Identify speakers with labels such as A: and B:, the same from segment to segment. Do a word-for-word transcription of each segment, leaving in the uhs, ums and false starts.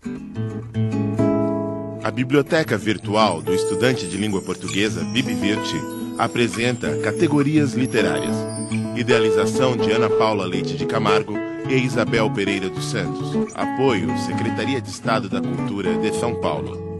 A: A Biblioteca Virtual do Estudante de Língua Portuguesa, BibVirt, apresenta Categorias Literárias. Idealização de Ana Paula Leite de Camargo e Isabel Pereira dos Santos. Apoio, Secretaria de Estado da Cultura de São Paulo.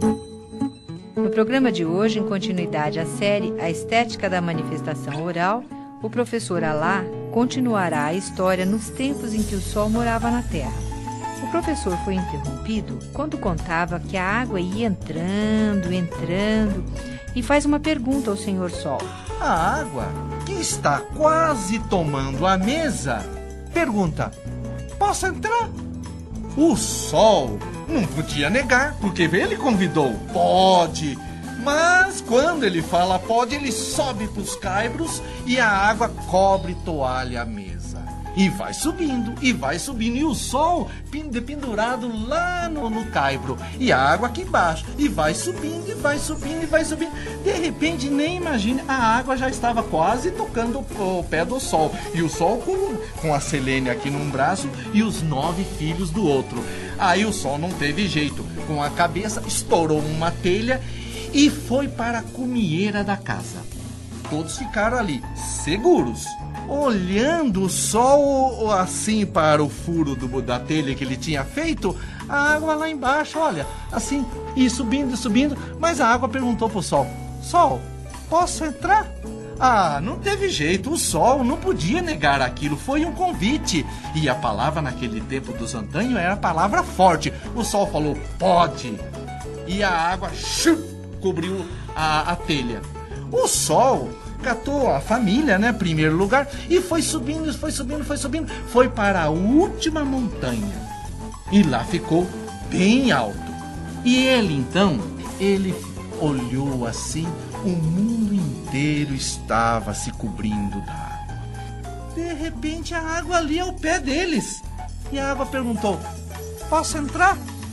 B: No programa de hoje, em continuidade à série A Estética da Manifestação Oral, o professor Alá continuará a história nos tempos em que o Sol morava na Terra. O professor foi interrompido quando contava que a água ia entrando, entrando, e faz uma pergunta ao senhor Sol.
C: A água, que está quase tomando a mesa, pergunta: posso entrar? O Sol não podia negar, porque ele convidou: pode. Mas quando ele fala pode, ele sobe para os caibros e a água cobre toalha a mesa. E vai subindo, e vai subindo, e o Sol pendurado lá no, no caibro, e a água aqui embaixo, e vai subindo, e vai subindo, e vai subindo. De repente, nem imagine, a água já estava quase tocando o, o pé do Sol, e o Sol com, com a Selene aqui num braço, e os nove filhos do outro. Aí o Sol não teve jeito, com a cabeça estourou uma telha, e foi para a cumieira da casa. Todos ficaram ali, seguros, olhando o Sol assim para o furo do, da telha que ele tinha feito, a água lá embaixo, olha, assim, e subindo, subindo, mas a água perguntou pro Sol: Sol, posso entrar? Ah, não teve jeito, o Sol não podia negar aquilo, foi um convite. E a palavra naquele tempo dos antanhos era a palavra forte. O Sol falou: pode. E a água shup, cobriu a, a telha. O Sol catou a família, né, primeiro lugar, e foi subindo, foi subindo, foi subindo, foi para a última montanha. E lá ficou bem alto. E ele, então, ele olhou assim, o mundo inteiro estava se cobrindo da água. De repente, a água ali ao pé deles. E a água perguntou: posso entrar?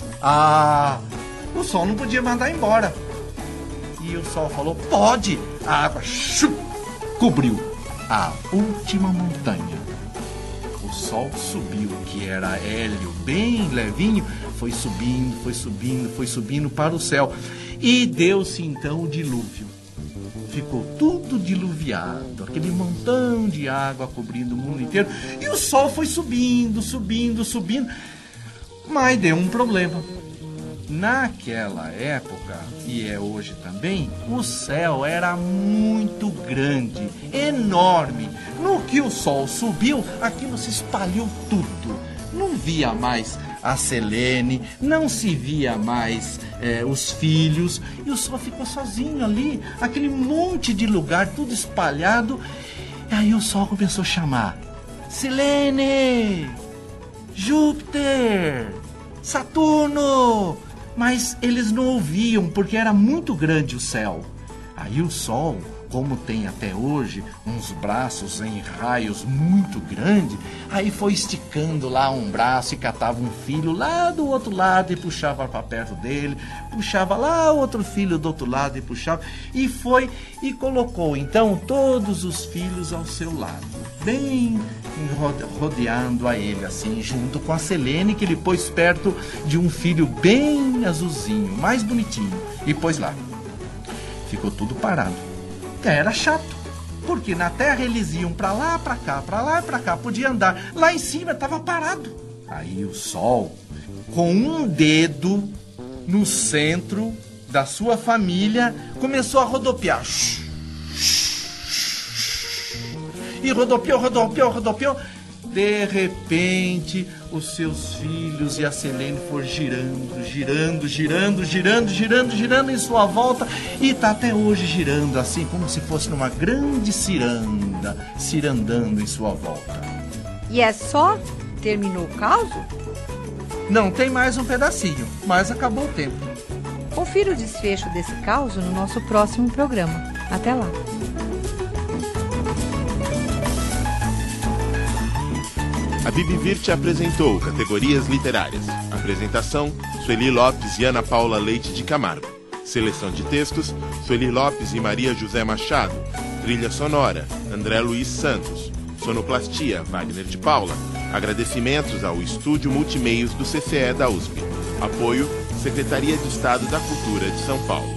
C: Ah, o Sol não podia mandar embora. E o Sol falou: pode. A água chup, cobriu a última montanha. O Sol subiu, que era hélio, bem levinho, foi subindo, foi subindo, foi subindo para o céu. E deu-se então o dilúvio. Ficou tudo diluviado, aquele montão de água cobrindo o mundo inteiro. E o Sol foi subindo, subindo, subindo. Mas deu um problema. Naquela época, e é hoje também, o céu era muito grande, enorme. No que o Sol subiu, aquilo se espalhou tudo. Não via mais a Selene, não se via mais é, os filhos, e o Sol ficou sozinho ali, aquele monte de lugar, tudo espalhado. E aí o Sol começou a chamar: Selene, Júpiter, Saturno. Mas eles não ouviam, porque era muito grande o céu. Aí o Sol, como tem até hoje uns braços em raios muito grandes, aí foi esticando lá um braço e catava um filho lá do outro lado e puxava para perto dele, puxava lá outro filho do outro lado e puxava, e foi e colocou então todos os filhos ao seu lado, bem rodeando a ele assim, junto com a Selene, que ele pôs perto de um filho bem azulzinho, mais bonitinho, e pôs lá. Ficou tudo parado. Era chato, porque na Terra eles iam pra lá, pra cá, pra lá, pra cá, podia andar. Lá em cima estava parado. Aí o Sol, com um dedo no centro da sua família, começou a rodopiar. E rodopiou, rodopiou, rodopiou. De repente, os seus filhos e a Selene foram girando, girando, girando, girando, girando, girando em sua volta, e está até hoje girando assim, como se fosse numa grande ciranda, cirandando em sua volta.
B: E é só? Terminou o caso?
C: Não, tem mais um pedacinho, mas acabou o tempo.
B: Confira o desfecho desse caso no nosso próximo programa. Até lá!
A: A BibVirt apresentou Categorias Literárias. Apresentação: Sueli Lopes e Ana Paula Leite de Camargo. Seleção de textos: Sueli Lopes e Maria José Machado. Trilha sonora: André Luiz Santos. Sonoplastia: Wagner de Paula. Agradecimentos ao Estúdio Multimeios do C C E da U S P. Apoio: Secretaria de Estado da Cultura de São Paulo.